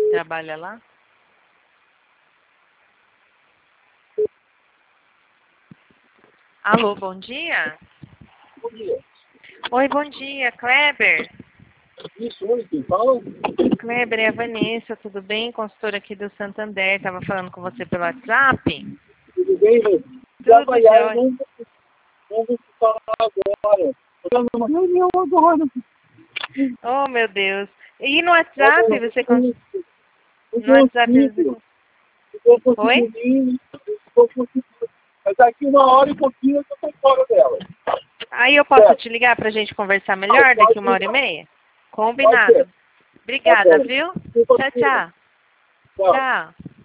trabalha lá? Alô, bom dia? Bom dia. Oi, bom dia, Kleber. Isso, hoje quem fala? Kleber, é a Vanessa, tudo bem? Consultora aqui do Santander, estava falando com você pelo WhatsApp. Tudo bem, velho? Tudo Trabalhar, jóia. não vou te falar agora. Eu tô numa reunião agora. Oh, meu Deus. E no WhatsApp, você... No Eu WhatsApp você... estou Oi? conseguindo, estou conseguindo. Mas daqui 1 hora e pouquinho eu já estou fora dela. Aí eu posso Certo? te ligar pra gente conversar melhor daqui Pode 1 hora e meia? pode ser. Combinado. Tá Obrigada, bom. viu? Desculpa, Tchau, tchau. tchau. Tchau.